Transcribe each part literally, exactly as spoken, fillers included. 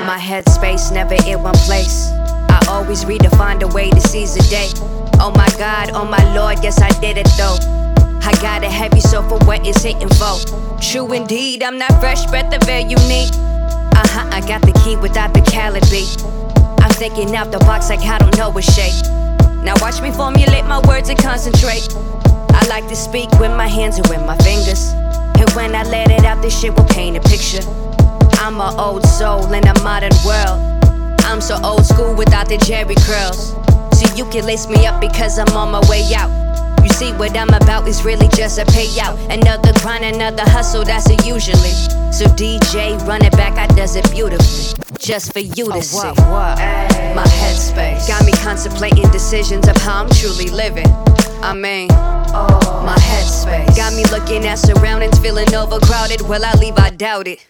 My headspace never in one place. I always redefine the way to seize the day. Oh my God, oh my Lord, yes I did it though. I got a heavy soul for what it's hitting for. True indeed, I'm not fresh, but the very unique. Uh-huh, I got the key without the caliber. I'm thinking out the box like I don't know a shape. Now watch me formulate my words and concentrate. I like to speak with my hands and with my fingers. And when I let it out, this shit will paint a picture. I'm an old soul in a modern world. I'm so old school without the Jerry curls. So you can lace me up because I'm on my way out. You see what I'm about is really just a payout. Another grind, another hustle, that's it usually. So D J, run it back, I does it beautifully. Just for you to oh, see what, what? My headspace got me contemplating decisions of how I'm truly living. I mean, oh, my headspace got me looking at surroundings, feeling overcrowded. Will I leave? I doubt it.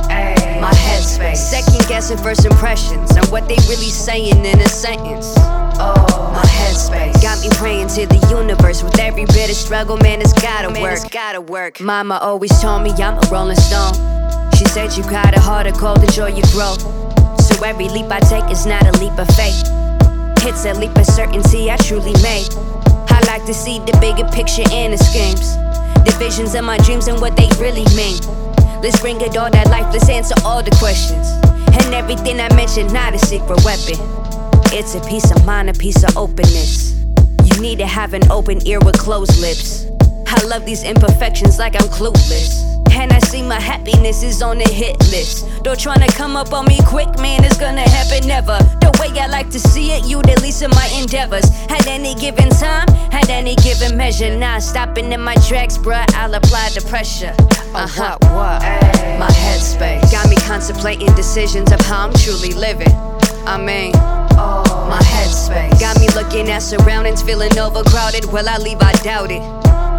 Ay, my headspace second guessing first impressions and what they really saying in a sentence. Oh, my headspace got me praying to the universe. With every bit of struggle, man, it's gotta man, work. It's gotta work. Mama always told me I'm a rolling stone. She said you got a heart of gold, enjoy your growth. So every leap I take is not a leap of faith. It's a leap of certainty I truly made. I like to see the bigger picture and the schemes, the visions of my dreams and what they really mean. Let's bring it all that life, let's answer all the questions. And everything I mentioned, not a secret weapon. It's a peace of mind, a piece of openness. You need to have an open ear with closed lips. I love these imperfections like I'm clueless. And I see my happiness is on the hit list. Don't tryna come up on me quick, man, it's gonna happen never. The way I like to see it, you the least of my endeavors. At any given time, at any given measure. Nah, stopping in my tracks, bruh, I'll apply the pressure. Uh-huh, what, what? Ay, my headspace got me contemplating decisions of how I'm truly living. I mean, oh, my headspace got me looking at surroundings, feeling overcrowded. Will I leave? I doubt it.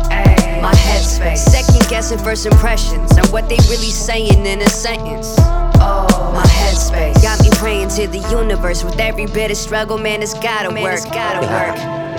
Ay, my headspace second guessing first impressions and what they really saying in a sentence. Oh, my headspace got me praying to the universe. With every bit of struggle, man, it's gotta man, work. It's gotta work.